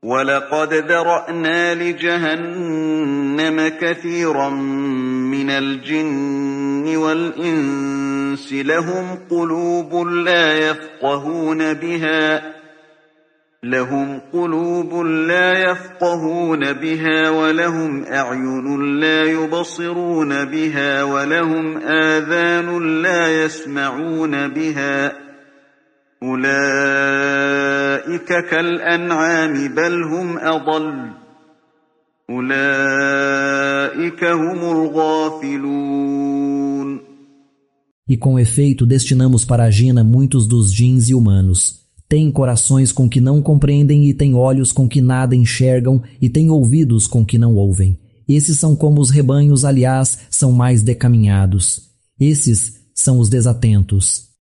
وَلَقَدْ ذَرَأْنَا لِجَهَنَّمَ كَثِيرًا مِنَ الْجِنِّ وَالْإِنسِ لَهُمْ قُلُوبٌ لَّا يَفْقَهُونَ بِهَا وَلَهُمْ أَعْيُنٌ لَّا يُبْصِرُونَ بِهَا وَلَهُمْ آذَانٌ لَّا يَسْمَعُونَ بِهَا ۚ أُولَٰئِكَ كَالْأَنْعَامِ بَلْ هُمْ أَضَلُّ ۚ أُولَٰئِكَ هُمُ الْغَافِلُونَ. E com efeito destinamos para a Jina muitos dos djins e humanos. Têm corações com que não compreendem e têm olhos com que nada enxergam e têm ouvidos com que não ouvem. Esses são como os rebanhos, aliás, são mais decaminhados. Esses são os desatentos.